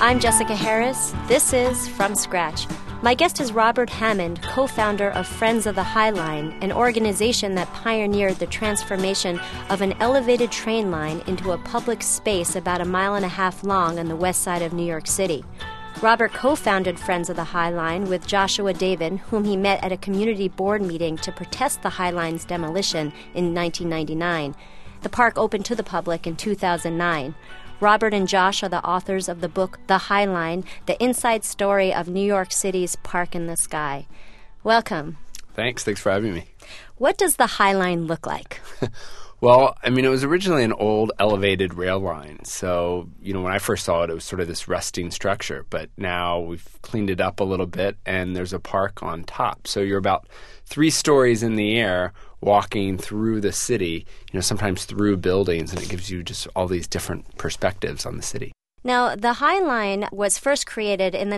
I'm Jessica Harris. This is From Scratch. My guest is Robert Hammond, co-founder of Friends of the High Line, an organization that pioneered the transformation of an elevated train line into a public space about 1.5 miles long on the west side of New York City. Robert co-founded Friends of the High Line with Joshua David, whom he met at a community board meeting to protest the High Line's demolition in 1999. The park opened to the public in 2009. Robert and Josh are the authors of the book The High Line, the inside story of New York City's Park in the Sky. Welcome. Thanks for having me. What does the High Line look like? Well, I mean, it was originally an old elevated rail line. So, when I first saw it, it was sort of this rusting structure. But now we've cleaned it up a little bit, and there's a park on top. So you're about 3 stories in the air walking through the city, sometimes through buildings, and it gives you just all these different perspectives on the city. Now, the High Line was first created in the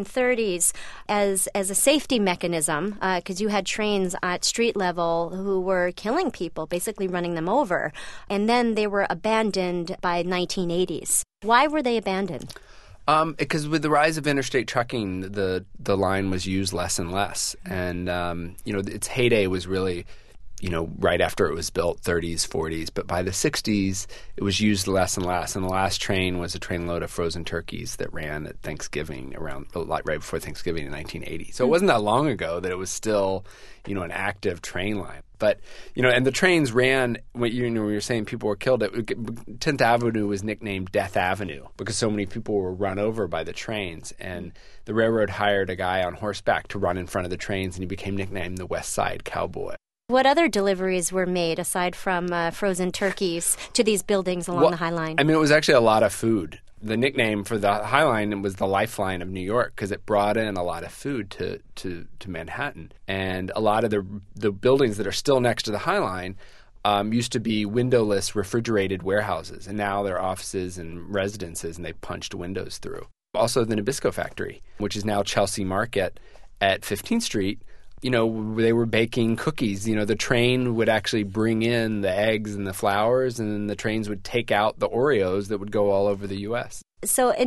1930s as a safety mechanism because you had trains at street level who were killing people, basically running them over. And then they were abandoned by 1980s. Why were they abandoned? Because with the rise of interstate trucking, the line was used less and less. And, its heyday was really right after it was built, 30s, 40s. But by the 60s, it was used less and less. And the last train was a trainload of frozen turkeys that ran at Thanksgiving right before Thanksgiving in 1980. So it wasn't that long ago that it was still, an active train line. But, and the trains ran, when you were saying people were killed, 10th Avenue was nicknamed Death Avenue because so many people were run over by the trains. And the railroad hired a guy on horseback to run in front of the trains, and he became nicknamed the West Side Cowboy. What other deliveries were made aside from frozen turkeys to these buildings along the High Line? I mean, it was actually a lot of food. The nickname for the High Line was the Lifeline of New York because it brought in a lot of food to Manhattan. And a lot of the buildings that are still next to the High Line used to be windowless refrigerated warehouses. And now they're offices and residences, and they punched windows through. Also, the Nabisco factory, which is now Chelsea Market at 15th Street, they were baking cookies. The train would actually bring in the eggs and the flours, and then the trains would take out the Oreos that would go all over the U.S. So in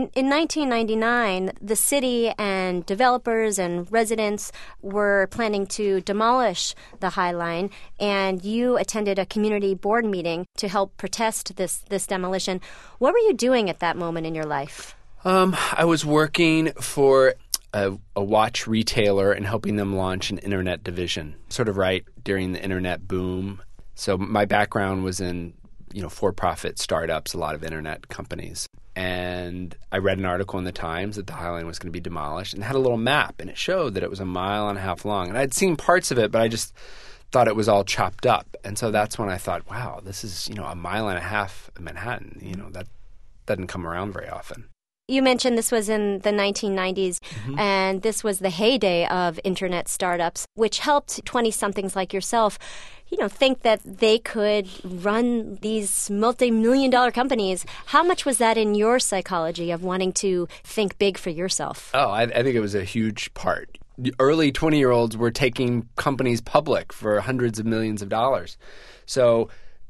1999, the city and developers and residents were planning to demolish the High Line, and you attended a community board meeting to help protest this demolition. What were you doing at that moment in your life? I was working for a watch retailer and helping them launch an internet division, sort of right during the internet boom. So my background was in, for-profit startups, a lot of internet companies. And I read an article in the Times that the High Line was going to be demolished and had a little map, and it showed that it was 1.5 miles long. And I'd seen parts of it, but I just thought it was all chopped up. And so that's when I thought, wow, this is, 1.5 miles of Manhattan. That doesn't come around very often. You mentioned this was in the 1990s, and this was the heyday of internet startups, which helped 20-somethings like yourself, think that they could run these multi-million-dollar companies. How much was that in your psychology of wanting to think big for yourself? Oh, I think it was a huge part. The early 20-year-olds were taking companies public for hundreds of millions of dollars. So,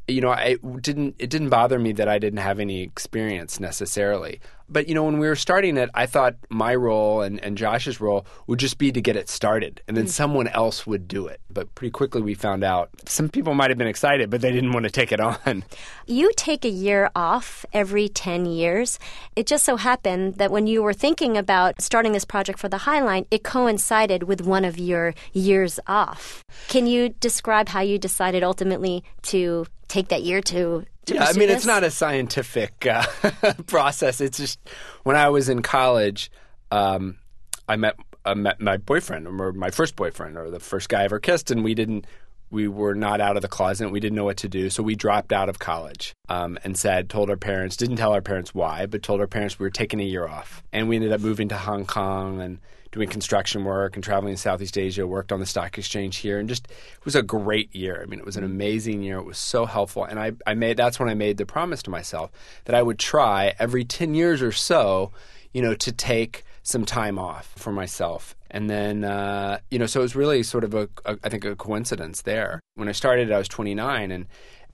it didn't bother me that I didn't have any experience necessarily. But, when we were starting it, I thought my role and Josh's role would just be to get it started, and then someone else would do it. But pretty quickly we found out some people might have been excited, but they didn't want to take it on. You take a year off every 10 years. It just so happened that when you were thinking about starting this project for the High Line, it coincided with one of your years off. Can you describe how you decided ultimately to take that year to pursue this? It's not a scientific process. It's just when I was in college, I met my boyfriend, or my first boyfriend, or the first guy I ever kissed, and we were not out of the closet. We didn't know what to do, so we dropped out of college and told our parents, didn't tell our parents why, but told our parents we were taking a year off. And we ended up moving to Hong Kong and doing construction work and traveling in Southeast Asia, worked on the stock exchange here, and just it was a great year. It was an amazing year. It was so helpful. And that's when I made the promise to myself that I would try every 10 years or so, to take some time off for myself. And then, so it was really sort of I think a coincidence there. When I started, I was 29, and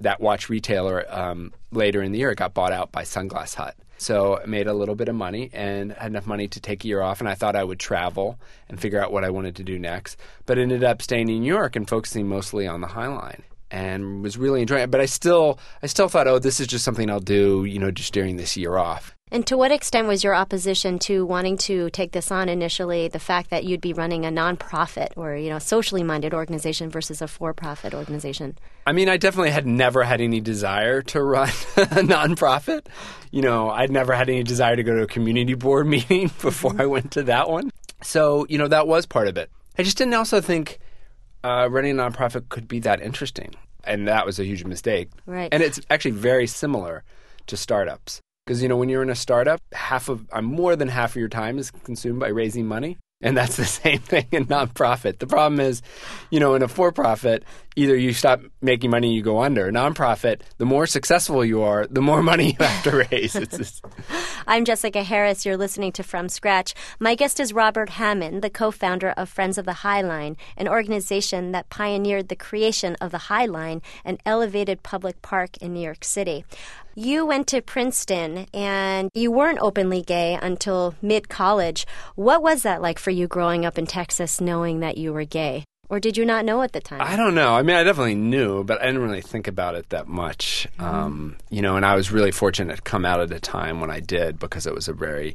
that watch retailer, later in the year, it got bought out by Sunglass Hut. So I made a little bit of money and had enough money to take a year off, and I thought I would travel and figure out what I wanted to do next, but ended up staying in New York and focusing mostly on the High Line. And was really enjoying it. But I still thought, oh, this is just something I'll do, just during this year off. And to what extent was your opposition to wanting to take this on initially the fact that you'd be running a nonprofit or, socially minded organization versus a for-profit organization? I mean, I definitely had never had any desire to run a nonprofit. I'd never had any desire to go to a community board meeting before I went to that one. So, that was part of it. I just didn't also think running a nonprofit could be that interesting. And that was a huge mistake. Right. And it's actually very similar to startups. Because, when you're in a startup, more than half of your time is consumed by raising money. And that's the same thing in nonprofit. The problem is, in a for-profit, either you stop making money and you go under. A nonprofit, the more successful you are, the more money you have to raise. I'm Jessica Harris. You're listening to From Scratch. My guest is Robert Hammond, the co-founder of Friends of the High Line, an organization that pioneered the creation of the High Line, an elevated public park in New York City. You went to Princeton, and you weren't openly gay until mid-college. What was that like for you growing up in Texas, knowing that you were gay? Or did you not know at the time? I don't know. I mean, I definitely knew, but I didn't really think about it that much. And I was really fortunate to come out at a time when I did, because it was a very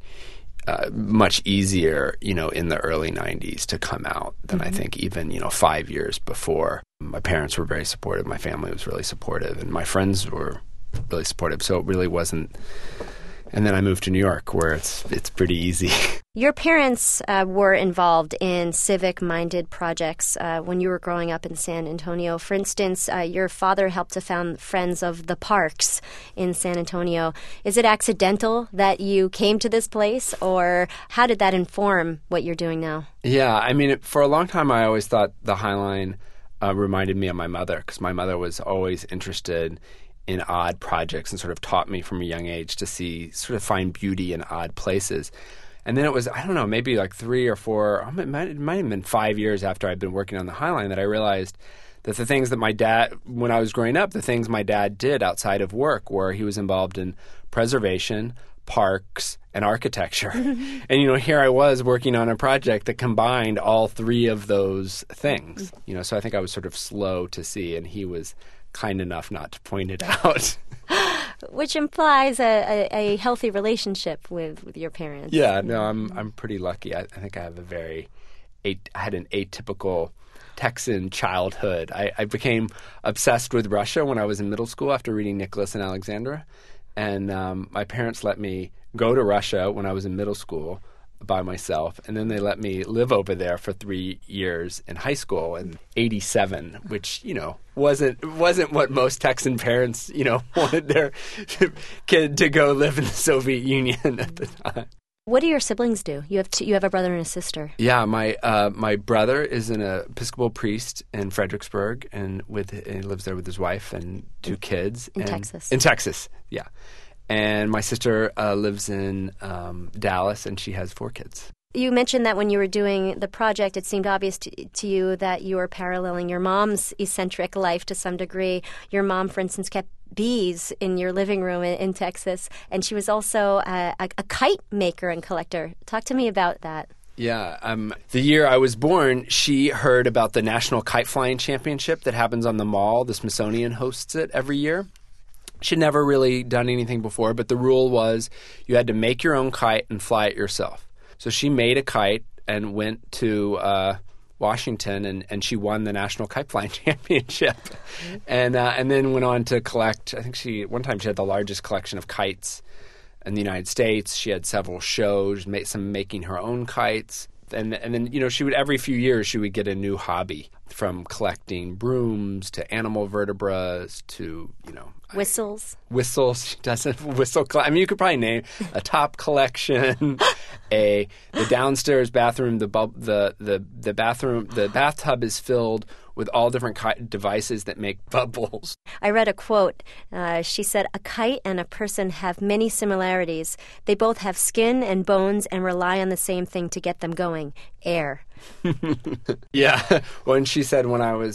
much easier, in the early 90s to come out than I think even, 5 years before. My parents were very supportive. My family was really supportive, and my friends were really supportive, so it really wasn't. And then I moved to New York, where it's pretty easy. Your parents were involved in civic-minded projects when you were growing up in San Antonio. For instance, your father helped to found Friends of the Parks in San Antonio. Is it accidental that you came to this place, or how did that inform what you're doing now? Yeah, I mean, for a long time, I always thought the High Line reminded me of my mother, because my mother was always interested in odd projects and sort of taught me from a young age to find beauty in odd places. And then it was, I don't know, maybe like 3 or 4, it might have been 5 years after I'd been working on the High Line that I realized that the things that my dad, when I was growing up, the things my dad did outside of work, where he was involved in preservation, parks, and architecture. And, here I was working on a project that combined all 3 of those things. So I think I was sort of slow to see, and he was kind enough not to point it out. Which implies a healthy relationship with your parents. Yeah, no, I'm pretty lucky. I think I have I had an atypical Texan childhood. I became obsessed with Russia when I was in middle school after reading Nicholas and Alexandra. And my parents let me go to Russia when I was in middle school by myself, and then they let me live over there for 3 years in high school in '87, which wasn't what most Texan parents wanted their kid to go live in the Soviet Union at the time. What do your siblings do? You have a brother and a sister. Yeah, my brother is an Episcopal priest in Fredericksburg, and he lives there with his wife and 2 kids in Texas. In Texas, yeah. And my sister lives in Dallas, and she has 4 kids. You mentioned that when you were doing the project, it seemed obvious to you that you were paralleling your mom's eccentric life to some degree. Your mom, for instance, kept bees in your living room in Texas, and she was also a kite maker and collector. Talk to me about that. Yeah. The year I was born, she heard about the National Kite Flying Championship that happens on the Mall. The Smithsonian hosts it every year. She'd never really done anything before, but the rule was you had to make your own kite and fly it yourself. So she made a kite and went to Washington, and she won the National Kite Flying Championship. And then went on to collect, I think one time she had the largest collection of kites in the United States. She had several shows, some making her own kites. And then, she would, every few years, she would get a new hobby, from collecting brooms to animal vertebrates to, whistles. Whistles. She does a whistle. I mean, you could probably name a top collection, the downstairs bathroom, the bathroom, the bathtub is filled with all different devices that make bubbles. I read a quote. She said, "A kite and a person have many similarities. They both have skin and bones and rely on the same thing to get them going, air." Yeah. When she said when I was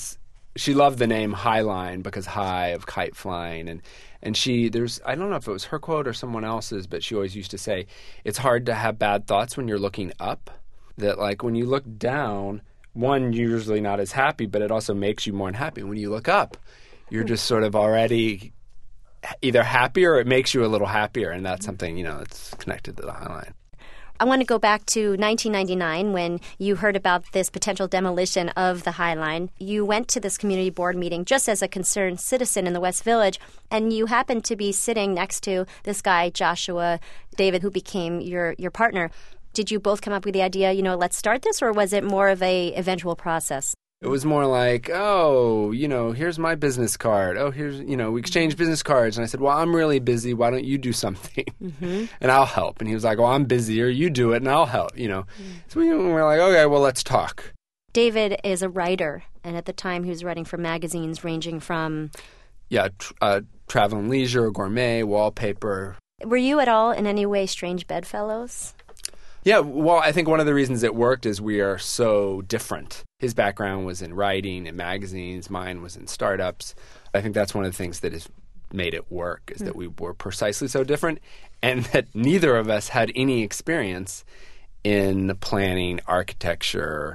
she loved the name Highline because high of kite flying. And I don't know if it was her quote or someone else's, but she always used to say, it's hard to have bad thoughts when you're looking up. That like when you look down, one, you're usually not as happy, but it also makes you more unhappy. When you look up, you're just sort of already either happier or it makes you a little happier. And that's something, that's connected to the Highline. I want to go back to 1999 when you heard about this potential demolition of the Highline. You went to this community board meeting just as a concerned citizen in the West Village, and you happened to be sitting next to this guy, Joshua David, who became your partner. Did you both come up with the idea, let's start this, or was it more of a eventual process? It was more like, here's my business card. Oh, here's, we exchanged business cards. And I said, well, I'm really busy. Why don't you do something? Mm-hmm. And I'll help. And he was like, well, I'm busier. You do it and I'll help, So we were like, okay, well, let's talk. David is a writer. And at the time he was writing for magazines ranging from... Yeah, Travel and Leisure, Gourmet, Wallpaper. Were you at all in any way strange bedfellows? Yeah, well, I think one of the reasons it worked is we are so different. His background was in writing and magazines. Mine was in startups. I think that's one of the things that has made it work is that we were precisely so different and that neither of us had any experience in planning, architecture,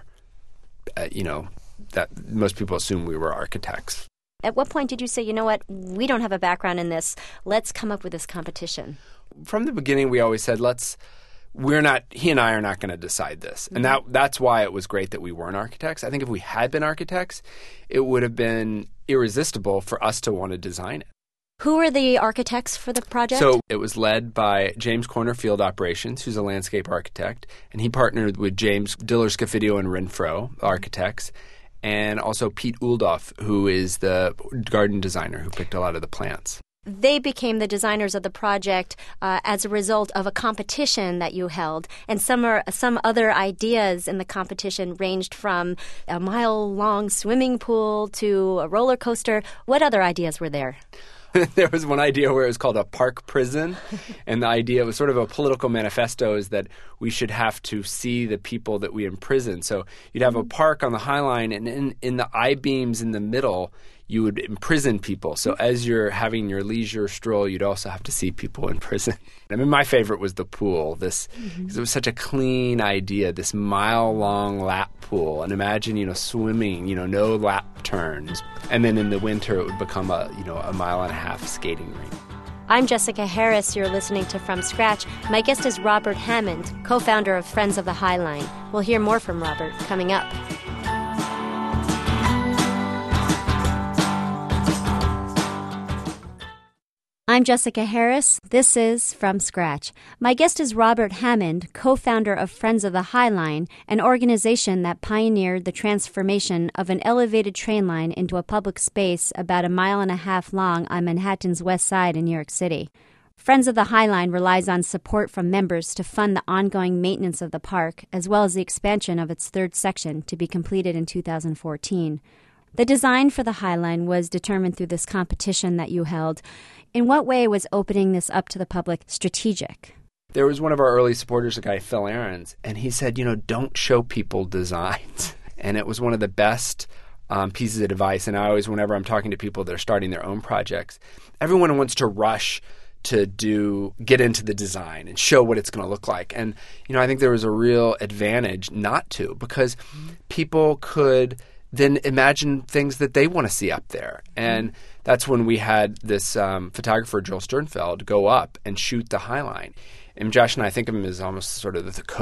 that most people assume we were architects. At what point did you say, you know what, we don't have a background in this. Let's come up with this competition? From the beginning, we always said, he and I are not going to decide this. And that's why it was great that we weren't architects. I think if we had been architects, it would have been irresistible for us to want to design it. Who are the architects for the project? So it was led by James Corner Field Operations, who's a landscape architect. And he partnered with James Diller, Scofidio, and Renfro, architects. And also Pete Uldoff, who is the garden designer who picked a lot of the plants. They became the designers of the project as a result of a competition that you held. And some other ideas in the competition ranged from a mile-long swimming pool to a roller coaster. What other ideas were there? There was one idea where it was called a park prison, and the idea was sort of a political manifesto is that we should have to see the people that we imprison. So you'd have a park on the Highline, and in the I-beams in the middle, you would imprison people. So as you're having your leisure stroll, you'd also have to see people in prison. I mean, my favorite was the pool. Because it was such a clean idea, this mile-long lap pool. And imagine, swimming, no lap turns. And then in the winter, it would become a 1.5 mile skating rink. I'm Jessica Harris. You're listening to From Scratch. My guest is Robert Hammond, co-founder of Friends of the Highline. We'll hear more from Robert coming up. I'm Jessica Harris. This is From Scratch. My guest is Robert Hammond, co-founder of Friends of the Highline, an organization that pioneered the transformation of an elevated train line into a public space about 1.5 miles long on Manhattan's West Side in New York City. Friends of the Highline relies on support from members to fund the ongoing maintenance of the park, as well as the expansion of its third section to be completed in 2014. The design for the Highline was determined through this competition that you held. In what way was opening this up to the public strategic? There was one of our early supporters, a guy, Phil Ahrens, and he said, don't show people designs. And it was one of the best pieces of advice. And I always, whenever I'm talking to people that are starting their own projects, everyone wants to rush to get into the design and show what it's going to look like. And, I think there was a real advantage not to, because people could then imagine things that they want to see up there. And that's when we had this photographer, Joel Sternfeld, go up and shoot the Highline. And Josh and I think of him as almost sort of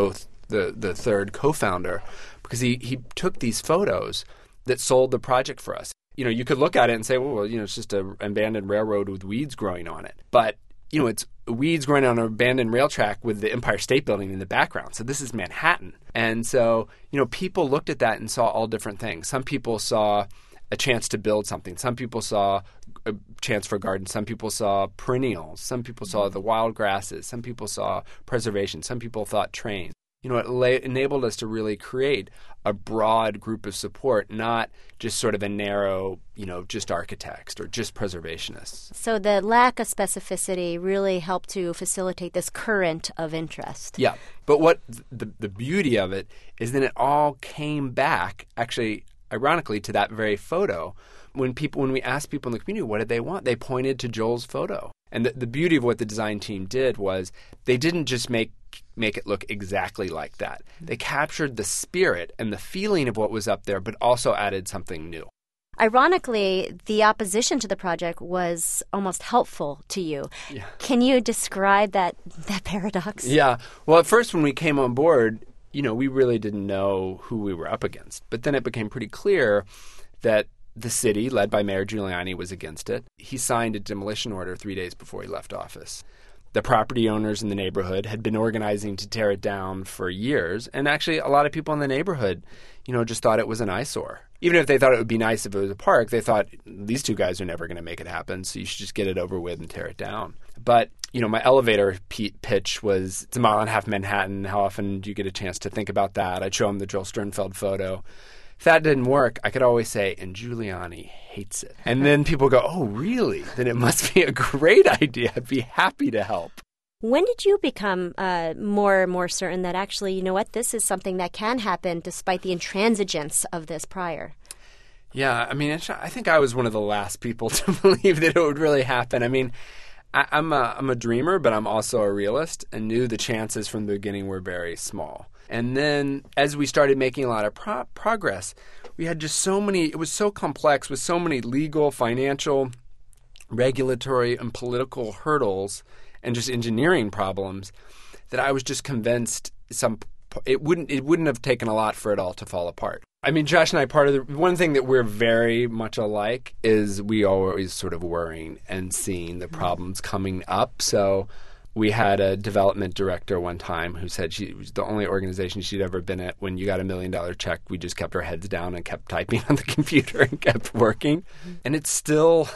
the third co-founder, because he took these photos that sold the project for us. You could look at it and say, well, it's just an abandoned railroad with weeds growing on it. But, it's weeds growing on an abandoned rail track with the Empire State Building in the background. So this is Manhattan. And so, people looked at that and saw all different things. Some people saw a chance to build something. Some people saw a chance for gardens. Some people saw perennials. Some people saw the wild grasses. Some people saw preservation. Some people thought trains. It enabled us to really create a broad group of support, not just sort of a narrow, just architects or just preservationists. So the lack of specificity really helped to facilitate this current of interest. Yeah. But what the beauty of it is then it all came back. Actually, ironically, to that very photo. When we asked people in the community what did they want, they pointed to Joel's photo. And the beauty of what the design team did was they didn't just make it look exactly like that. They captured the spirit and the feeling of what was up there, but also added something new. Ironically, the opposition to the project was almost helpful to you. Yeah. Can you describe that paradox? Yeah. Well, at first when we came on board, we really didn't know who we were up against. But then it became pretty clear that the city, led by Mayor Giuliani, was against it. He signed a demolition order 3 days before he left office. The property owners in the neighborhood had been organizing to tear it down for years. And actually, a lot of people in the neighborhood, just thought it was an eyesore. Even if they thought it would be nice if it was a park, they thought these two guys are never going to make it happen, so you should just get it over with and tear it down. But, my elevator pitch was, it's a mile and a half Manhattan. How often do you get a chance to think about that? I'd show them the Joel Sternfeld photo. If that didn't work, I could always say, and Giuliani hates it. And then people go, oh, really? Then it must be a great idea. I'd be happy to help. When did you become more and more certain that actually, this is something that can happen despite the intransigence of this prior? Yeah, I think I was one of the last people to believe that it would really happen. I'm a dreamer, but I'm also a realist and knew the chances from the beginning were very small. And then as we started making a lot of progress, we had just so many, it was so complex with so many legal, financial, regulatory, and political hurdles and just engineering problems that I was just convinced it wouldn't have taken a lot for it all to fall apart. Josh and I, one thing that we're very much alike is we always sort of worrying and seeing the problems coming up. So we had a development director one time who said she was the only organization she'd ever been at when you got $1 million check, we just kept our heads down and kept typing on the computer and kept working. Mm-hmm. And it's still,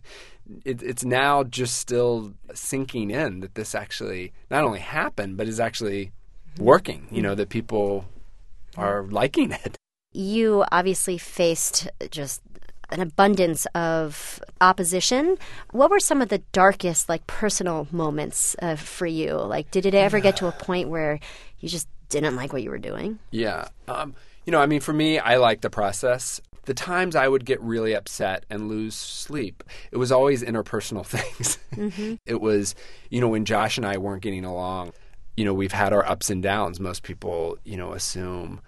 it's now just still sinking in that this actually not only happened, but is actually working, that people are liking it. You obviously faced just an abundance of opposition. What were some of the darkest, personal moments for you? Did it ever get to a point where you just didn't like what you were doing? Yeah. For me, I like the process. The times I would get really upset and lose sleep, it was always interpersonal things. Mm-hmm. It was, when Josh and I weren't getting along, we've had our ups and downs. Most people, assume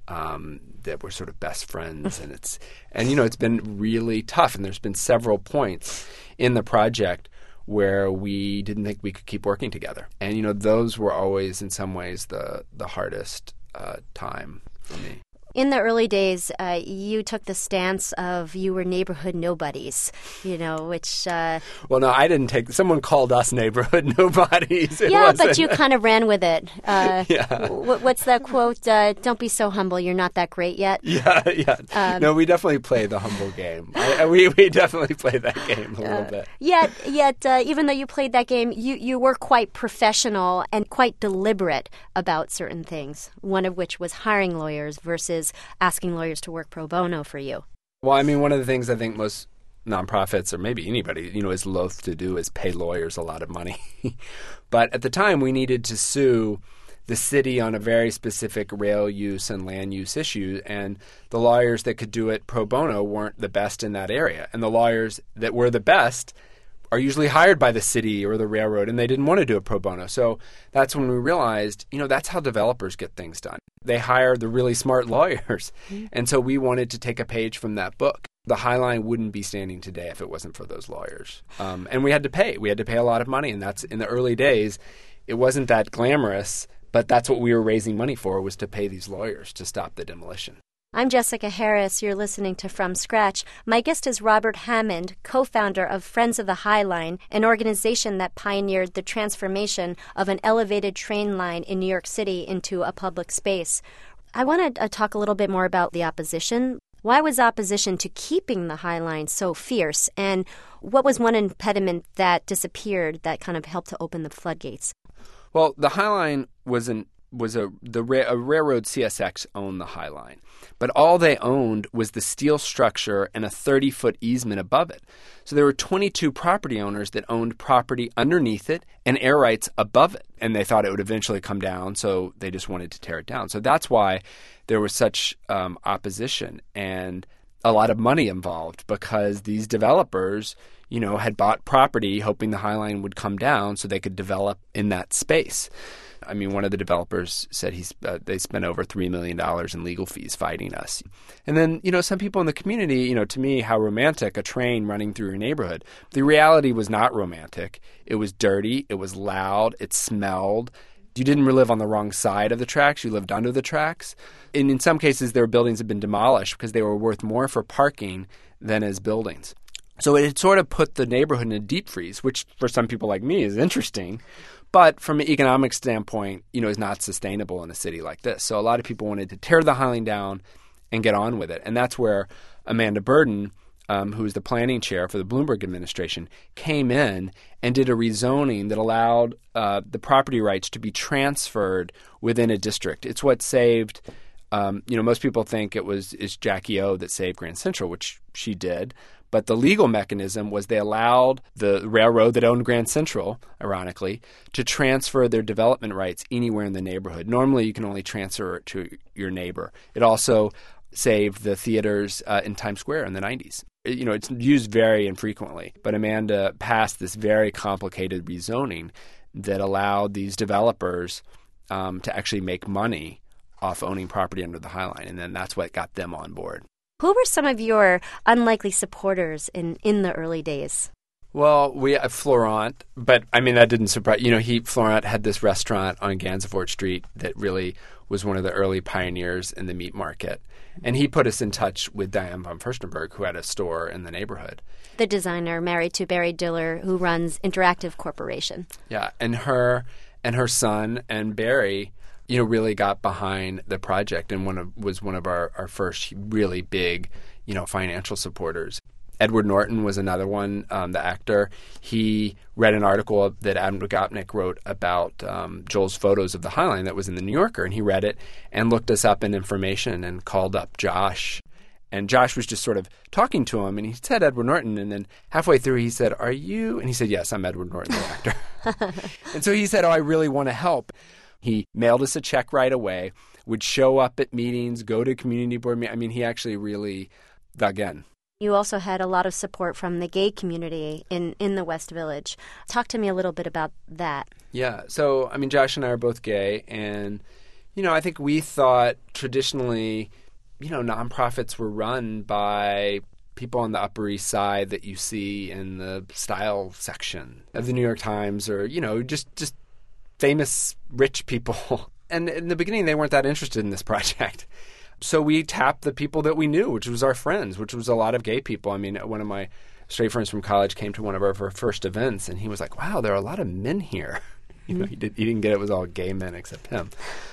that we're sort of best friends, and it's been really tough. And there's been several points in the project where we didn't think we could keep working together, and those were always in some ways the hardest time for me. In the early days, you took the stance of you were neighborhood nobodies, which... Well, no, I didn't take... Someone called us neighborhood nobodies. But you kind of ran with it. Yeah. What's that quote? Don't be so humble, you're not that great yet. Yeah. No, we definitely play the humble game. We definitely play that game a little bit. Yet, even though you played that game, you were quite professional and quite deliberate about certain things, one of which was hiring lawyers versus asking lawyers to work pro bono for you. Well, one of the things I think most nonprofits, or maybe anybody, is loath to do is pay lawyers a lot of money. But at the time, we needed to sue the city on a very specific rail use and land use issue, and the lawyers that could do it pro bono weren't the best in that area. And the lawyers that were the best are usually hired by the city or the railroad, and they didn't want to do it pro bono. So that's when we realized, that's how developers get things done. They hire the really smart lawyers. Mm-hmm. And so we wanted to take a page from that book. The High Line wouldn't be standing today if it wasn't for those lawyers. And we had to pay. We had to pay a lot of money, and that's in the early days. It wasn't that glamorous, but that's what we were raising money for, was to pay these lawyers to stop the demolition. I'm Jessica Harris. You're listening to From Scratch. My guest is Robert Hammond, co-founder of Friends of the High Line, an organization that pioneered the transformation of an elevated train line in New York City into a public space. I want to talk a little bit more about the opposition. Why was opposition to keeping the High Line so fierce? And what was one impediment that disappeared that kind of helped to open the floodgates? Well, the High Line was a railroad. CSX owned the High Line, but all they owned was the steel structure and a 30-foot easement above it. So there were 22 property owners that owned property underneath it and air rights above it, and they thought it would eventually come down, so they just wanted to tear it down. So that's why there was such opposition and a lot of money involved, because these developers, had bought property hoping the High Line would come down so they could develop in that space. I mean, one of the developers said they spent over $3 million in legal fees fighting us. And then, some people in the community, to me, how romantic, a train running through your neighborhood. The reality was not romantic. It was dirty. It was loud. It smelled. You didn't live on the wrong side of the tracks. You lived under the tracks. And in some cases, their buildings had been demolished because they were worth more for parking than as buildings. So it had sort of put the neighborhood in a deep freeze, which for some people like me is interesting. But from an economic standpoint, is not sustainable in a city like this. So a lot of people wanted to tear the High Line down and get on with it. And that's where Amanda Burden, who is the planning chair for the Bloomberg administration, came in and did a rezoning that allowed the property rights to be transferred within a district. It's what saved, most people think it's Jackie O that saved Grand Central, which she did. But the legal mechanism was they allowed the railroad that owned Grand Central, ironically, to transfer their development rights anywhere in the neighborhood. Normally, you can only transfer it to your neighbor. It also saved the theaters in Times Square in the 90s. It's used very infrequently. But Amanda passed this very complicated rezoning that allowed these developers to actually make money off owning property under the High Line. And then that's what got them on board. Who were some of your unlikely supporters in the early days? Well, we have Florent, but I mean, that didn't surprise Florent had this restaurant on Gansevoort Street that really was one of the early pioneers in the meat market. And he put us in touch with Diane von Furstenberg, who had a store in the neighborhood. The designer married to Barry Diller, who runs Interactive Corporation. Yeah, and her son and Barry really got behind the project and was one of our first really big, financial supporters. Edward Norton was another one, the actor. He read an article that Adam Gopnik wrote about Joel's photos of the High Line that was in the New Yorker, and he read it and looked us up in information and called up Josh. And Josh was just sort of talking to him, and he said Edward Norton, and then halfway through he said, "Are you?" And he said, "Yes, I'm Edward Norton, the actor." And so he said, "Oh, I really want to help." He mailed us a check right away, would show up at meetings, go to community board meetings. I mean, he actually really dug in. You also had a lot of support from the gay community in the West Village. Talk to me a little bit about that. Yeah. So, I mean, Josh and I are both gay. And, I think we thought traditionally, nonprofits were run by people on the Upper East Side that you see in the style section of the New York Times or, just famous rich people. And in the beginning, they weren't that interested in this project. So we tapped the people that we knew, which was our friends, which was a lot of gay people. I mean, one of my straight friends from college came to one of our first events, and he was like, "Wow, there are a lot of men here." He didn't get it was all gay men except him.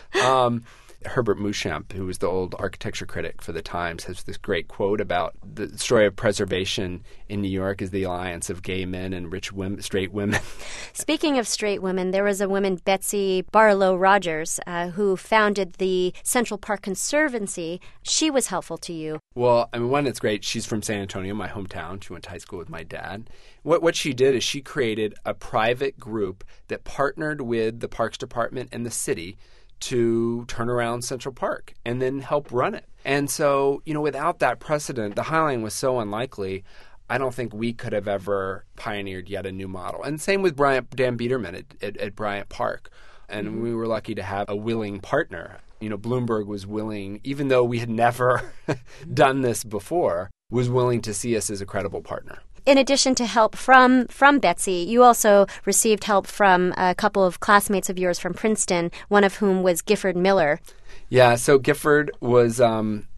Herbert Muschamp, who was the old architecture critic for the Times, has this great quote about the story of preservation in New York is the alliance of gay men and rich women, straight women. Speaking of straight women, there was a woman, Betsy Barlow Rogers, who founded the Central Park Conservancy. She was helpful to you. Well, I mean, one, it's great. She's from San Antonio, my hometown. She went to high school with my dad. What she did is she created a private group that partnered with the Parks Department and the city to turn around Central Park and then help run it. And so, without that precedent, the High Line was so unlikely, I don't think we could have ever pioneered yet a new model. And same with Dan Biederman at Bryant Park. And we were lucky to have a willing partner. Bloomberg was willing, even though we had never done this before, was willing to see us as a credible partner. In addition to help from Betsy, you also received help from a couple of classmates of yours from Princeton, one of whom was Gifford Miller. Yeah, so Gifford was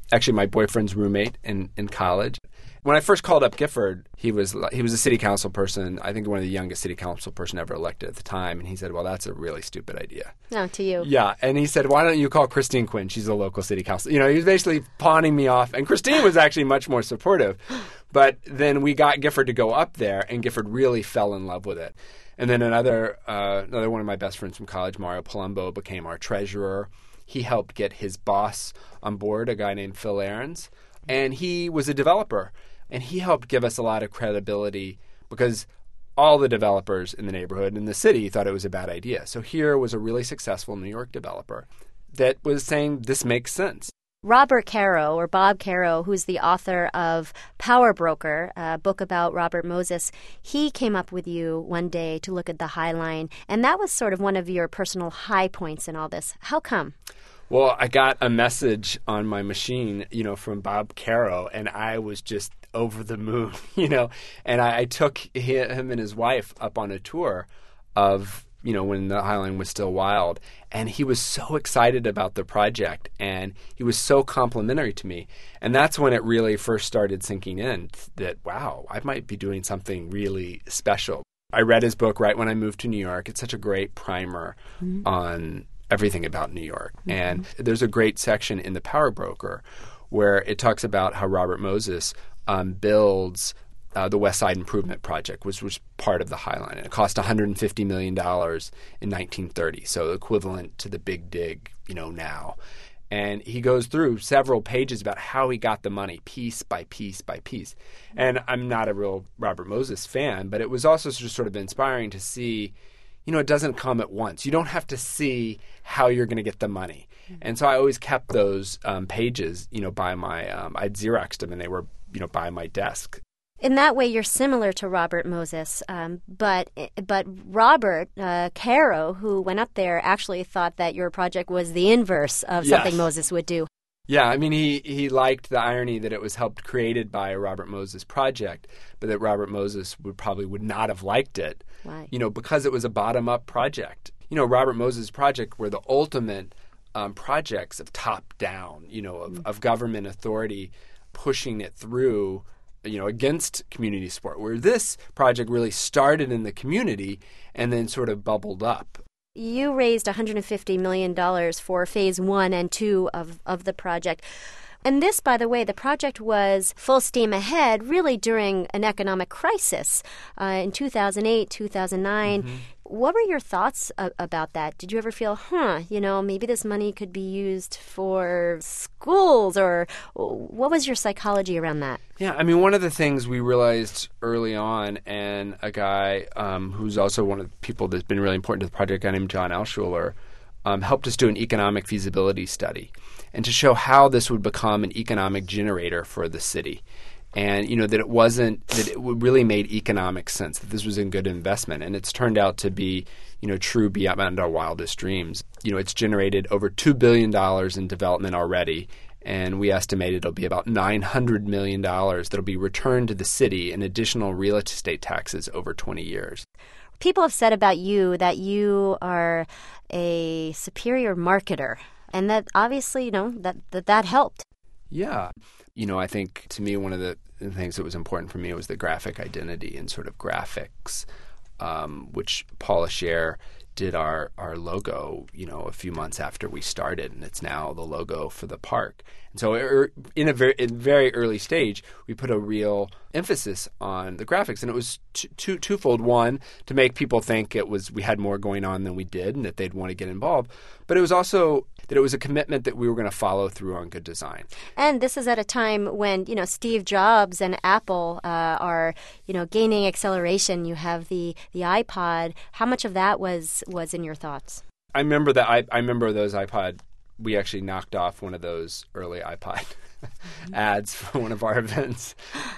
actually my boyfriend's roommate in college. When I first called up Gifford, he was a city council person, I think one of the youngest city council person ever elected at the time, and he said, well, that's a really stupid idea. No, to you. Yeah, and he said, why don't you call Christine Quinn? She's a local city council. He was basically pawning me off, and Christine was actually much more supportive. But then we got Gifford to go up there, and Gifford really fell in love with it. And then another one of my best friends from college, Mario Palumbo, became our treasurer. He helped get his boss on board, a guy named Phil Ahrens, and he was a developer. And he helped give us a lot of credibility because all the developers in the neighborhood and the city thought it was a bad idea. So here was a really successful New York developer that was saying this makes sense. Robert Caro, or Bob Caro, who's the author of Power Broker, a book about Robert Moses, he came up with you one day to look at the High Line, and that was sort of one of your personal high points in all this. How come? Well, I got a message on my machine, from Bob Caro, and I was just over the moon, and I took him and his wife up on a tour of, when the High Line was still wild, and he was so excited about the project, and he was so complimentary to me, and that's when it really first started sinking in that, wow, I might be doing something really special. I read his book right when I moved to New York. It's such a great primer on everything about New York. And there's a great section in the Power Broker where it talks about how Robert Moses builds the West Side Improvement Project, which was part of the High Line. And it cost $150 million in 1930, so equivalent to the Big Dig, now. And he goes through several pages about how he got the money piece by piece by piece. And I'm not a real Robert Moses fan, but it was also just sort of inspiring to see, it doesn't come at once. You don't have to see how you're going to get the money. And so I always kept those pages, by my I'd Xeroxed them, and they were, by my desk. In that way, you're similar to Robert Moses, but Robert Caro, who went up there, actually thought that your project was the inverse of something Moses would do. Yeah, I mean, he liked the irony that it was created by a Robert Moses project, but that Robert Moses would not have liked it. Why? Because it was a bottom-up project. Robert Moses' project were the ultimate projects of top-down, of government authority pushing it through, against community support, where this project really started in the community and then sort of bubbled up. You raised $150 million for phase 1 and 2 of the project. And this, by the way, the project was full steam ahead really during an economic crisis in 2008, 2009. What were your thoughts about that? Did you ever feel, maybe this money could be used for schools, or what was your psychology around that? Yeah, I mean, one of the things we realized early on, and a guy who's also one of the people that's been really important to the project, a guy named John Alschuler, helped us do an economic feasibility study and to show how this would become an economic generator for the city. And, that it really made economic sense, that this was a good investment. And it's turned out to be, true beyond our wildest dreams. It's generated over $2 billion in development already. And we estimate it'll be about $900 million that'll be returned to the city in additional real estate taxes over 20 years. People have said about you that you are a superior marketer, and that obviously, that helped. Yeah. I think to me, one of the things that was important for me was the graphic identity and sort of graphics, which Paula Scher did our logo, a few months after we started, and it's now the logo for the park. And so in a very early stage, we put a real emphasis on the graphics, and it was twofold. One, to make people think we had more going on than we did, and that they'd want to get involved. But it was also that it was a commitment that we were going to follow through on good design. And this is at a time when, Steve Jobs and Apple are, gaining acceleration. You have the iPod. How much of that was in your thoughts? I remember that. I remember those iPod. We actually knocked off one of those early iPod ads for one of our events.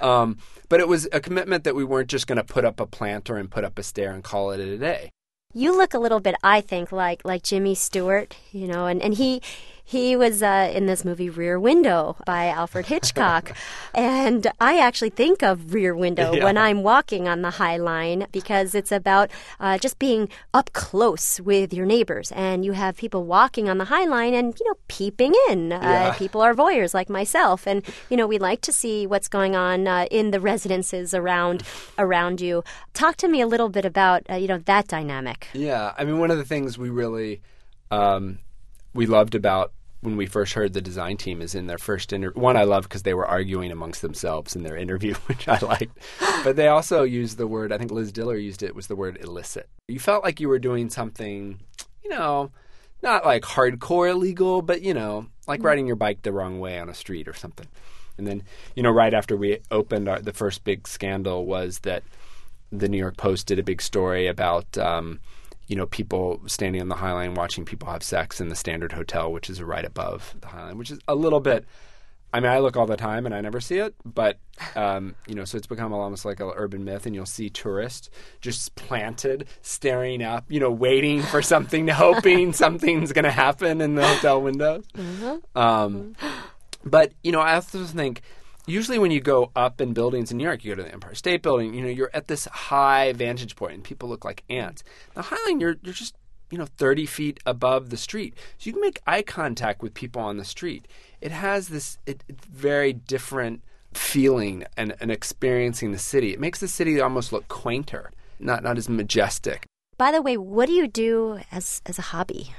But it was a commitment that we weren't just going to put up a planter and put up a stair and call it a day. You look a little bit, I think, like Jimmy Stewart, and He was in this movie Rear Window by Alfred Hitchcock. And I actually think of Rear Window when I'm walking on the High Line because it's about just being up close with your neighbors. And you have people walking on the High Line and, peeping in. People are voyeurs like myself. And, we like to see what's going on in the residences around you. Talk to me a little bit about, that dynamic. Yeah. I mean, one of the things we really we loved about when we first heard the design team is in their first interview. One I loved because they were arguing amongst themselves in their interview, which I liked. But they also used the word, I think Liz Diller used it, was the word illicit. You felt like you were doing something, not like hardcore illegal, but, like riding your bike the wrong way on a street or something. And then, right after we opened, the first big scandal was that the New York Post did a big story about, people standing on the High Line watching people have sex in the Standard Hotel, which is right above the High Line, which is a little bit, I mean, I look all the time and I never see it, but, so it's become almost like an urban myth, and you'll see tourists just planted, staring up, waiting for something, hoping something's going to happen in the hotel windows. But, I also think, usually when you go up in buildings in New York, you go to the Empire State Building, you're at this high vantage point and people look like ants. The High Line, you're just, 30 feet above the street. So you can make eye contact with people on the street. It has this very different feeling and experiencing the city. It makes the city almost look quainter, not as majestic. By the way, what do you do as a hobby?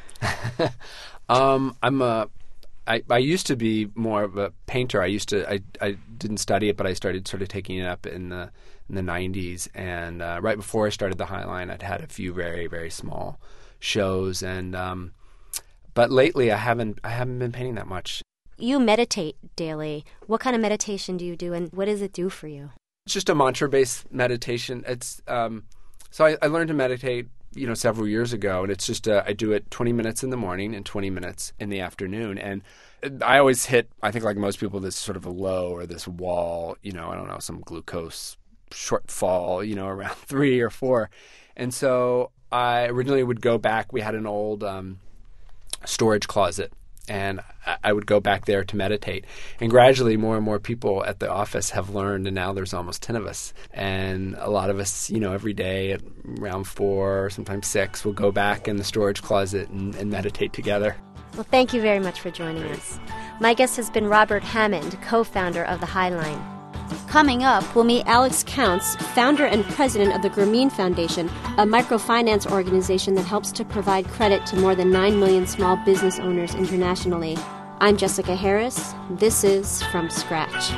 I used to be more of a painter. I didn't study it, but I started sort of taking it up in the 90s. And right before I started the High Line, I'd had a few very, very small shows. And but lately, I haven't been painting that much. You meditate daily. What kind of meditation do you do, and what does it do for you? It's just a mantra-based meditation. It's so I learned to meditate several years ago, and it's just I do it 20 minutes in the morning and 20 minutes in the afternoon. And I always hit, I think like most people, this sort of a low or this wall, I don't know, some glucose shortfall, around 3 or 4. And so I originally would go back. We had an old storage closet, and I would go back there to meditate. And gradually more and more people at the office have learned, and now there's almost 10 of us. And a lot of us, every day at around 4, sometimes 6, we'll go back in the storage closet and meditate together. Well, thank you very much for joining us. My guest has been Robert Hammond, co-founder of the High Line. Coming up, we'll meet Alex Counts, founder and president of the Grameen Foundation, a microfinance organization that helps to provide credit to more than 9 million small business owners internationally. I'm Jessica Harris. This is From Scratch.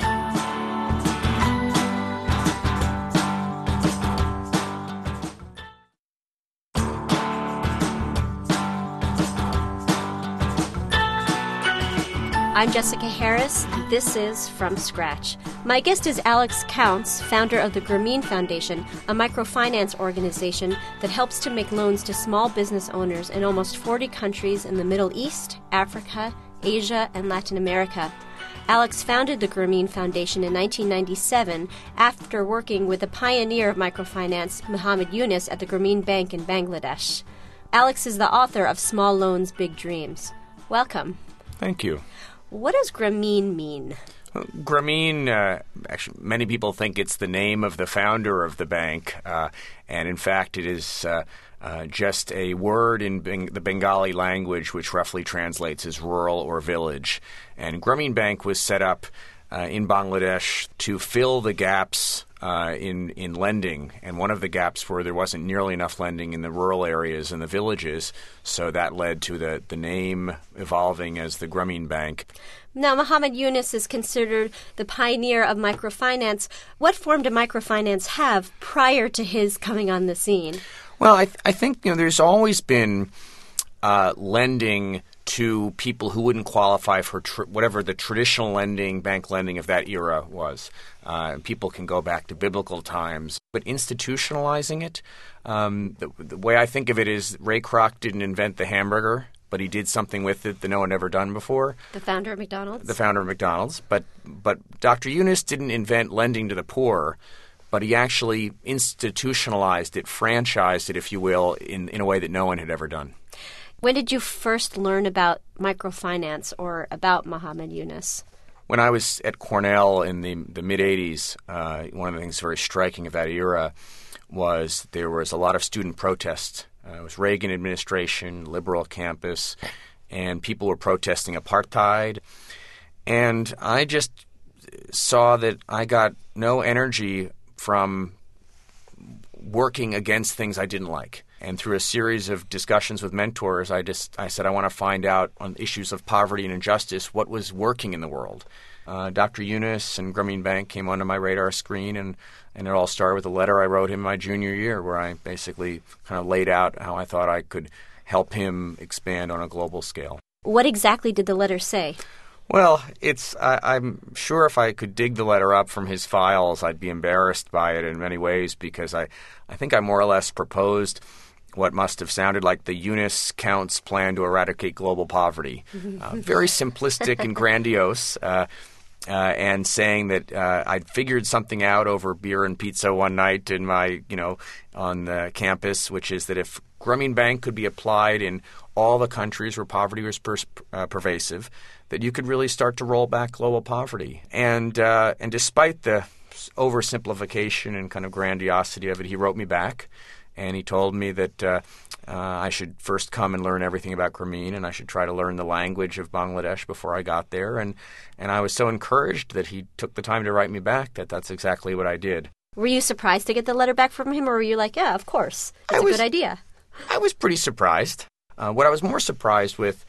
I'm Jessica Harris. This is From Scratch. My guest is Alex Counts, founder of the Grameen Foundation, a microfinance organization that helps to make loans to small business owners in almost 40 countries in the Middle East, Africa, Asia, and Latin America. Alex founded the Grameen Foundation in 1997 after working with the pioneer of microfinance, Muhammad Yunus, at the Grameen Bank in Bangladesh. Alex is the author of Small Loans, Big Dreams. Welcome. Thank you. What does Grameen mean? Grameen, actually, many people think it's the name of the founder of the bank, and in fact it is just a word in the Bengali language which roughly translates as rural or village. And Grameen Bank was set up in Bangladesh to fill the gaps in lending, and one of the gaps where there wasn't nearly enough lending in the rural areas and the villages, so that led to the name evolving as the Grameen Bank. Now, Muhammad Yunus is considered the pioneer of microfinance. What form did microfinance have prior to his coming on the scene? Well, I think there's always been lending to people who wouldn't qualify for whatever the traditional lending, bank lending of that era was. People can go back to biblical times. But institutionalizing it, the way I think of it is Ray Kroc didn't invent the hamburger, but he did something with it that no one had ever done before. The founder of McDonald's? The founder of McDonald's. But Dr. Yunus didn't invent lending to the poor, but he actually institutionalized it, franchised it, if you will, in a way that no one had ever done. When did you first learn about microfinance or about Muhammad Yunus? When I was at Cornell in the mid-'80s, one of the things very striking of that era was there was a lot of student protests. It was Reagan administration, liberal campus, and people were protesting apartheid. And I just saw that I got no energy from working against things I didn't like. And through a series of discussions with mentors, I said I want to find out on issues of poverty and injustice what was working in the world. Dr. Yunus and Grameen Bank came onto my radar screen, and it all started with a letter I wrote him my junior year where I basically kind of laid out how I thought I could help him expand on a global scale. What exactly did the letter say? Well, I'm sure if I could dig the letter up from his files, I'd be embarrassed by it in many ways because I think I more or less proposed what must have sounded like the Yunus Count's plan to eradicate global poverty. Very simplistic and grandiose, and saying that I'd figured something out over beer and pizza one night in on the campus, which is that if Grameen Bank could be applied in all the countries where poverty was pervasive, that you could really start to roll back global poverty. And despite the oversimplification and kind of grandiosity of it, he wrote me back. And he told me that I should first come and learn everything about Grameen, and I should try to learn the language of Bangladesh before I got there. And I was so encouraged that he took the time to write me back that that's exactly what I did. Were you surprised to get the letter back from him, or were you like, yeah, of course, it's a good idea? I was pretty surprised. What I was more surprised with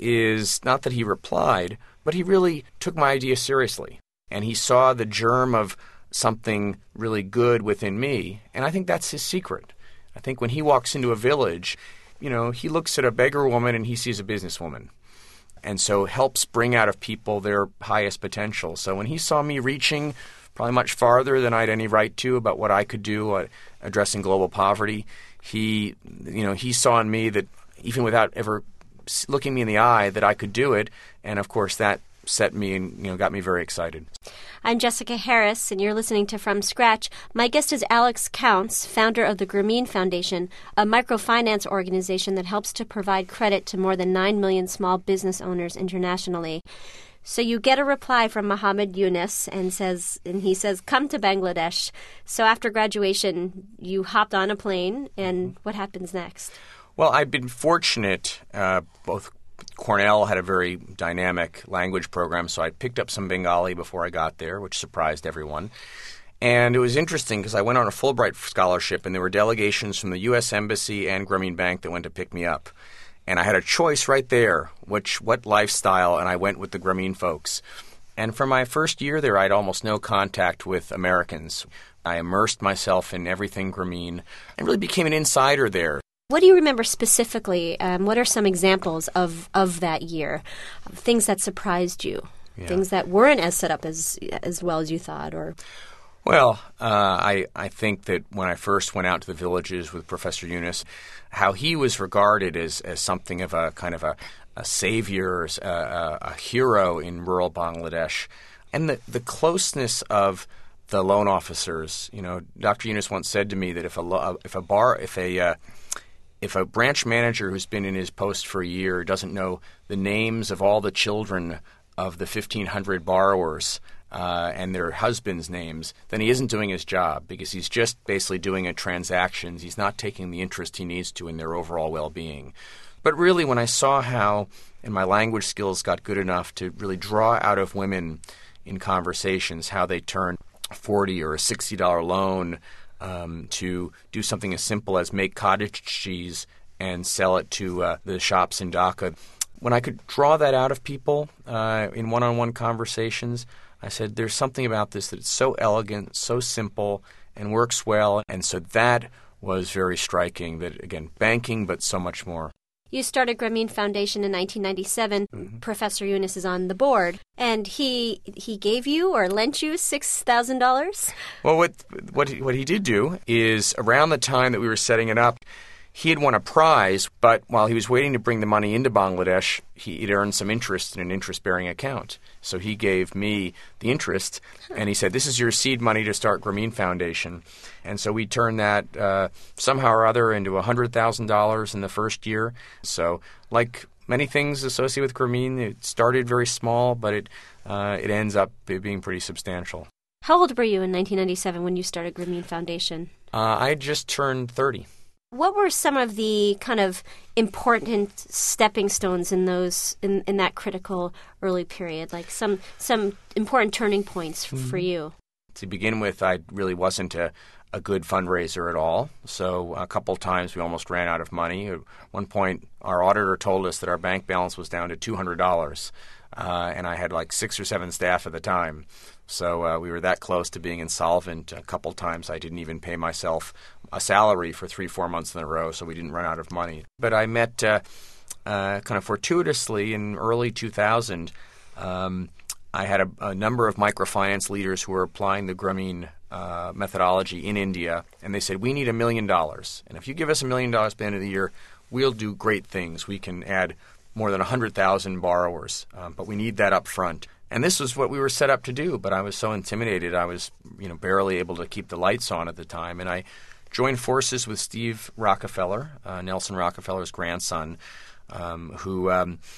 is not that he replied, but he really took my idea seriously. And he saw the germ of something really good within me, and I think that's his secret. I think when he walks into a village, he looks at a beggar woman and he sees a businesswoman. And so helps bring out of people their highest potential. So when he saw me reaching probably much farther than I had any right to about what I could do at addressing global poverty, he saw in me that even without ever looking me in the eye that I could do it. And of course that set me and got me very excited. I'm Jessica Harris, and you're listening to From Scratch. My guest is Alex Counts, founder of the Grameen Foundation, a microfinance organization that helps to provide credit to more than 9 million small business owners internationally. So you get a reply from Muhammad Yunus, and he says, come to Bangladesh. So after graduation, you hopped on a plane, and what happens next? Well, I've been fortunate, both Cornell had a very dynamic language program, so I picked up some Bengali before I got there, which surprised everyone. And it was interesting because I went on a Fulbright scholarship, and there were delegations from the U.S. Embassy and Grameen Bank that went to pick me up. And I had a choice right there, what lifestyle, and I went with the Grameen folks. And for my first year there, I had almost no contact with Americans. I immersed myself in everything Grameen and really became an insider there. What do you remember specifically? What are some examples of that year? Things that surprised you? Yeah. Things that weren't as set up as well as you thought? Well, I think that when I first went out to the villages with Professor Yunus, how he was regarded as something of a kind of a savior, a hero in rural Bangladesh, and the closeness of the loan officers. Dr. Yunus once said to me that if a branch manager who's been in his post for a year doesn't know the names of all the children of the 1,500 borrowers and their husbands' names, then he isn't doing his job because he's just basically doing a transaction. He's not taking the interest he needs to in their overall well-being. But really, when I saw how, and my language skills got good enough to really draw out of women in conversations, how they turn $40 or a $60 loan to do something as simple as make cottage cheese and sell it to the shops in Dhaka. When I could draw that out of people in one-on-one conversations, I said, there's something about this that it's so elegant, so simple, and works well. And so that was very striking, that, again, banking, but so much more. You started Grameen Foundation in 1997. Mm-hmm. Professor Yunus is on the board. And he gave you or lent you $6,000? Well, what he did do is around the time that we were setting it up, he had won a prize, but while he was waiting to bring the money into Bangladesh, he'd earned some interest in an interest-bearing account. So he gave me the interest, and he said, this is your seed money to start Grameen Foundation. And so we turned that somehow or other into $100,000 in the first year. So like many things associated with Grameen, it started very small, but it ends up being pretty substantial. How old were you in 1997 when you started Grameen Foundation? I had just turned 30. What were some of the kind of important stepping stones in that critical early period? Like some important turning points for you? To begin with, I really wasn't a good fundraiser at all. So a couple times we almost ran out of money. At one point, our auditor told us that our bank balance was down to $200, and I had like 6 or 7 staff at the time. So we were that close to being insolvent. A couple times I didn't even pay myself a salary for 3-4 months in a row, so we didn't run out of money. But I met kind of fortuitously in early 2000. I had a number of microfinance leaders who were applying the Grameen methodology in India, and they said, we need $1 million. And if you give us $1 million by the end of the year, we'll do great things. We can add more than 100,000 borrowers, but we need that up front. And this was what we were set up to do, but I was so intimidated. I was barely able to keep the lights on at the time. And I joined forces with Steve Rockefeller, Nelson Rockefeller's grandson, who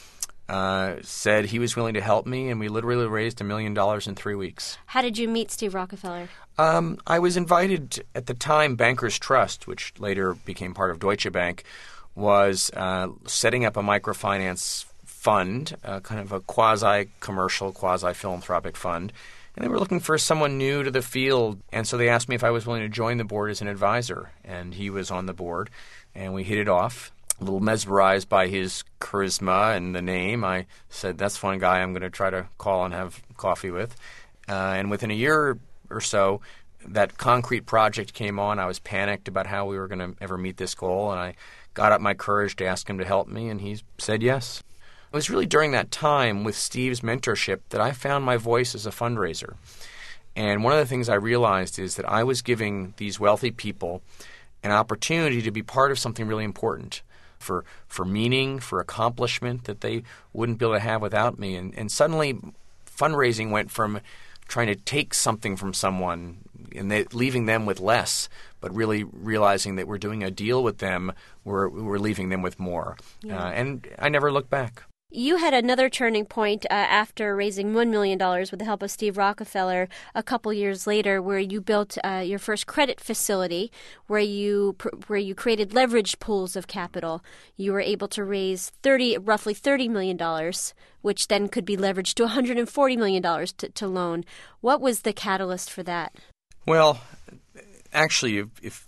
said he was willing to help me, and we literally raised $1 million in 3 weeks. How did you meet Steve Rockefeller? I was invited at the time. Bankers Trust, which later became part of Deutsche Bank, was setting up a microfinance fund, kind of a quasi-commercial, quasi-philanthropic fund. And they were looking for someone new to the field. And so they asked me if I was willing to join the board as an advisor. And he was on the board, and we hit it off. A little mesmerized by his charisma and the name, I said, that's one guy I'm going to try to call and have coffee with. And within a year or so, that concrete project came on. I was panicked about how we were going to ever meet this goal, and I got up my courage to ask him to help me, and he said yes. It was really during that time with Steve's mentorship that I found my voice as a fundraiser. And one of the things I realized is that I was giving these wealthy people an opportunity to be part of something really important for meaning, for accomplishment that they wouldn't be able to have without me. And suddenly fundraising went from trying to take something from someone and leaving them with less, but really realizing that we're doing a deal with them, we're leaving them with more. Yeah. And I never looked back. You had another turning point after raising $1 million with the help of Steve Rockefeller a couple years later, where you built your first credit facility, where you created leveraged pools of capital. You were able to raise roughly $30 million, which then could be leveraged to $140 million to loan. What was the catalyst for that? Well, actually, if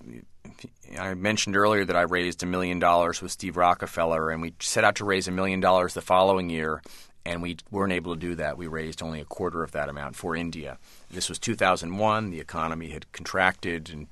I mentioned earlier that I raised $1 million with Steve Rockefeller, and we set out to raise $1 million the following year, and we weren't able to do that. We raised only a quarter of that amount for India. This was 2001. The economy had contracted,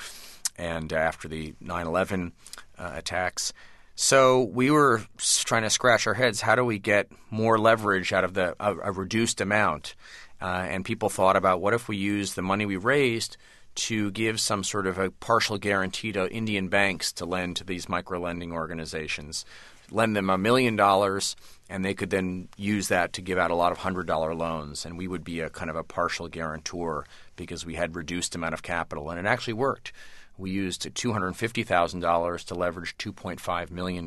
and after the 9/11 attacks. So we were trying to scratch our heads. How do we get more leverage out of a reduced amount? And people thought about, what if we use the money we raised to give some sort of a partial guarantee to Indian banks to lend to these micro-lending organizations, lend them $1 million, and they could then use that to give out a lot of $100 loans, and we would be a kind of a partial guarantor because we had reduced amount of capital, and it actually worked. We used $250,000 to leverage $2.5 million.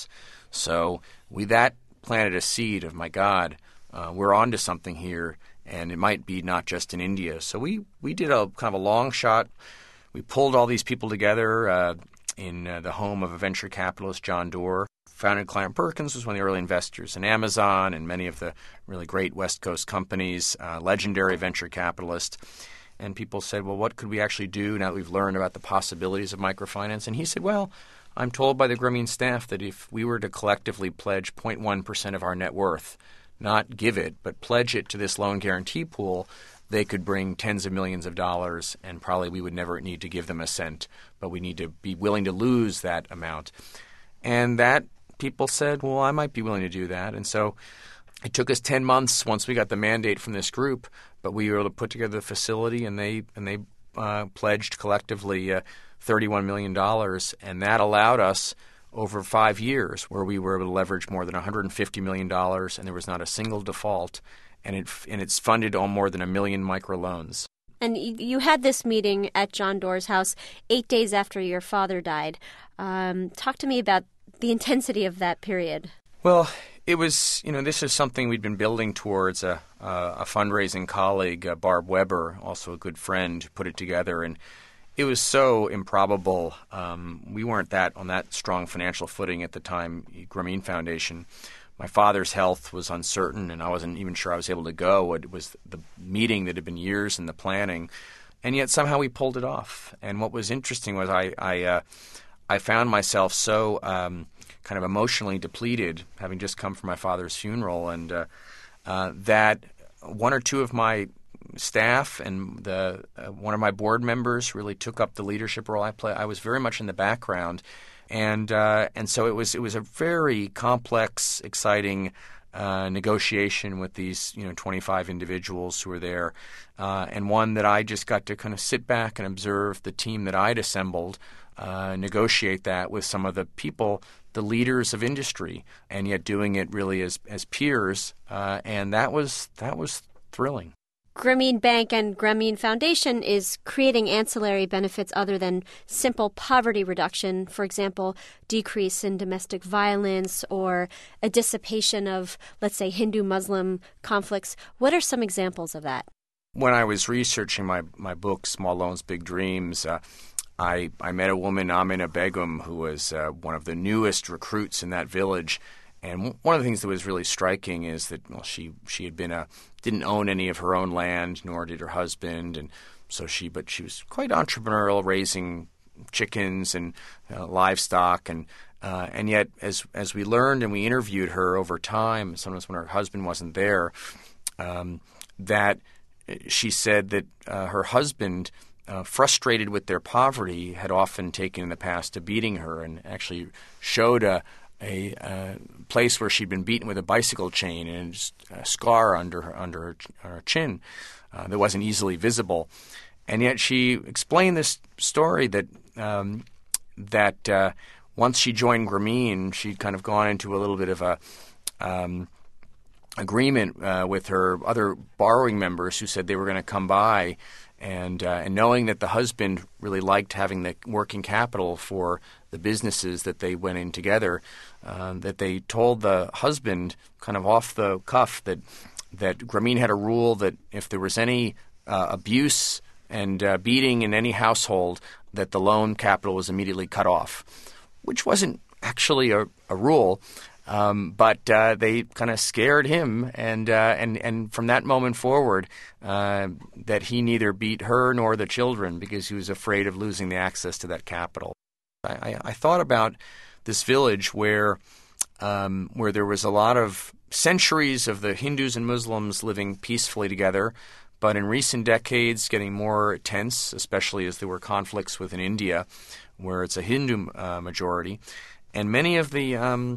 So that planted a seed of, my God, we're onto something here. And it might be not just in India. So we did a kind of a long shot. We pulled all these people together in the home of a venture capitalist, John Doerr. Founded Kleiner Perkins, was one of the early investors in Amazon and many of the really great West Coast companies, legendary venture capitalist. And people said, well, what could we actually do now that we've learned about the possibilities of microfinance? And he said, well, I'm told by the Grameen staff that if we were to collectively pledge 0.1% of our net worth, not give it, but pledge it to this loan guarantee pool, they could bring tens of millions of dollars, and probably we would never need to give them a cent, but we need to be willing to lose that amount. And that people said, well, I might be willing to do that. And so it took us 10 months once we got the mandate from this group, but we were able to put together the facility, and they pledged collectively $31 million, and that allowed us over 5 years where we were able to leverage more than $150 million, and there was not a single default, and it's funded on more than 1 million microloans. And you had this meeting at John Doerr's house 8 days after your father died. Talk to me about the intensity of that period. Well, it was, this is something we'd been building towards. A fundraising colleague, Barb Weber, also a good friend, put it together, and it was so improbable. We weren't on that strong financial footing at the time, Grameen Foundation. My father's health was uncertain, and I wasn't even sure I was able to go. It was the meeting that had been years in the planning, and yet somehow we pulled it off. And what was interesting was I found myself so kind of emotionally depleted, having just come from my father's funeral, and that one or two of my staff and one of my board members really took up the leadership role. I was very much in the background. And so it was a very complex, exciting negotiation with these 25 individuals who were there, and one that I just got to kind of sit back and observe the team that I'd assembled negotiate that with some of the people, the leaders of industry, and yet doing it really as peers, and that was thrilling. Grameen Bank and Grameen Foundation is creating ancillary benefits other than simple poverty reduction, for example, decrease in domestic violence or a dissipation of, let's say, Hindu-Muslim conflicts. What are some examples of that? When I was researching my book, Small Loans, Big Dreams, I met a woman, Amina Begum, who was one of the newest recruits in that village. And one of the things that was really striking is that she had didn't own any of her own land, nor did her husband, and so but she was quite entrepreneurial, raising chickens and livestock, and yet as we learned and we interviewed her over time, sometimes when her husband wasn't there, that she said that her husband, frustrated with their poverty, had often taken in the past to beating her, and actually showed a place where she'd been beaten with a bicycle chain and just a scar under her chin that wasn't easily visible. And yet she explained this story that once she joined Grameen, she'd kind of gone into a little bit of a agreement with her other borrowing members who said they were going to come by, and knowing that the husband really liked having the working capital for the businesses that they went in together, that they told the husband kind of off the cuff that Grameen had a rule that if there was any abuse and beating in any household, that the loan capital was immediately cut off, which wasn't actually a rule. But they kind of scared him, and from that moment forward, that he neither beat her nor the children because he was afraid of losing the access to that capital. I thought about this village where there was a lot of centuries of the Hindus and Muslims living peacefully together, but in recent decades getting more tense, especially as there were conflicts within India, where it's a Hindu majority, and many of the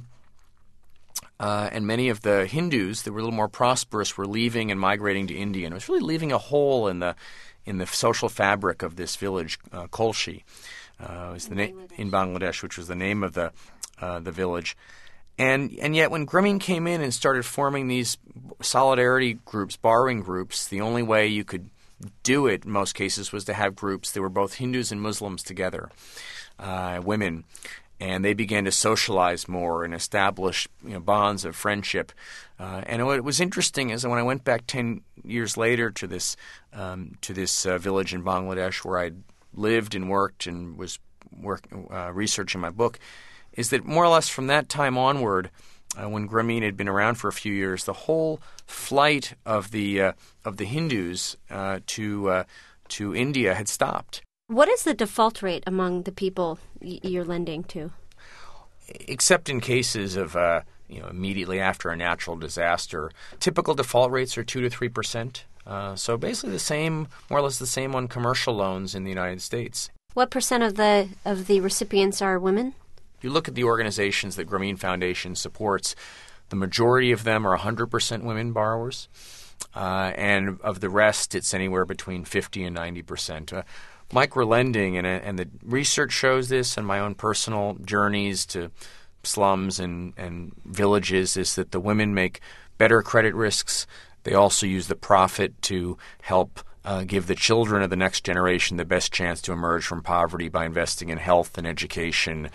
Hindus that were a little more prosperous were leaving and migrating to India, and it was really leaving a hole in the social fabric of this village, Kolshi. Was the in Bangladesh, which was the name of the village, and yet when Grameen came in and started forming these solidarity groups, borrowing groups, the only way you could do it in most cases was to have groups that were both Hindus and Muslims together, women, and they began to socialize more and establish bonds of friendship. And what was interesting is that when I went back 10 years later to this village in Bangladesh where I'd lived and worked and was researching my book, is that more or less from that time onward, when Grameen had been around for a few years, the whole flight of the Hindus to India had stopped. What is the default rate among the people you're lending to? Except in cases of immediately after a natural disaster, typical default rates are 2 to 3%. So basically the same, more or less the same on commercial loans in the United States. What percent of the recipients are women? If you look at the organizations that Grameen Foundation supports, the majority of them are 100% women borrowers, and of the rest, it's anywhere between 50 and 90%. microlending, and the research shows this, and my own personal journeys to slums and villages, is that the women make better credit risks. They also use the profit to help give the children of the next generation the best chance to emerge from poverty by investing in health and education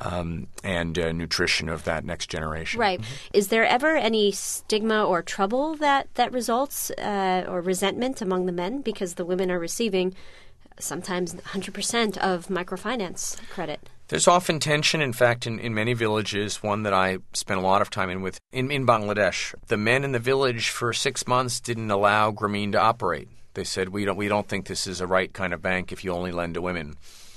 and nutrition of that next generation. Right. Mm-hmm. Is there ever any stigma or trouble that results or resentment among the men because the women are receiving sometimes 100% of microfinance credit? There's often tension. In fact, in many villages, one that I spent a lot of time in Bangladesh, the men in the village for 6 months didn't allow Grameen to operate. They said, we don't think this is a right kind of bank if you only lend to women.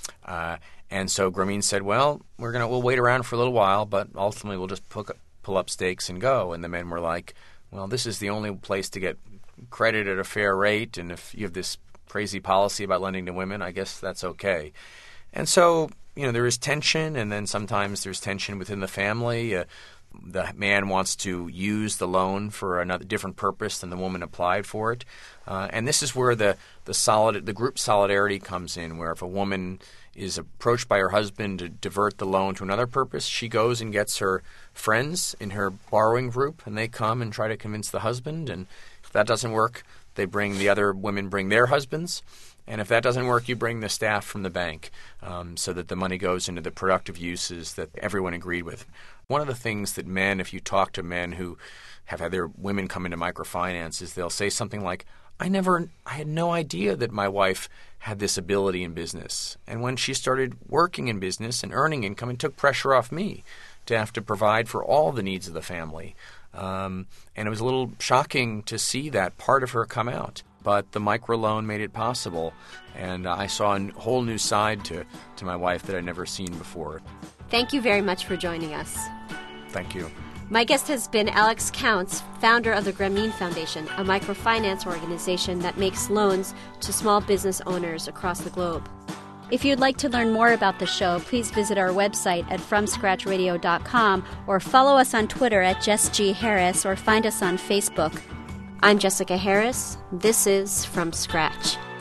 And so Grameen said, well, we'll wait around for a little while, but ultimately we'll just pull up stakes and go. And the men were like, well, this is the only place to get credit at a fair rate, and if you have this crazy policy about lending to women, I guess that's okay. And so, there is tension, and then sometimes there's tension within the family. The man wants to use the loan for another different purpose than the woman applied for it. And this is where the group solidarity comes in, where if a woman is approached by her husband to divert the loan to another purpose, she goes and gets her friends in her borrowing group, and they come and try to convince the husband. And if that doesn't work, the other women bring their husbands. And if that doesn't work, you bring the staff from the bank so that the money goes into the productive uses that everyone agreed with. One of the things that men, if you talk to men who have had their women come into microfinance, is they'll say something like, I had no idea that my wife had this ability in business. And when she started working in business and earning income, it took pressure off me to have to provide for all the needs of the family. And it was a little shocking to see that part of her come out. But the microloan made it possible, and I saw a whole new side to my wife that I'd never seen before. Thank you very much for joining us. Thank you. My guest has been Alex Counts, founder of the Grameen Foundation, a microfinance organization that makes loans to small business owners across the globe. If you'd like to learn more about the show, please visit our website at FromScratchRadio.com or follow us on Twitter at Jess G. Harris or find us on Facebook. I'm Jessica Harris. This is From Scratch.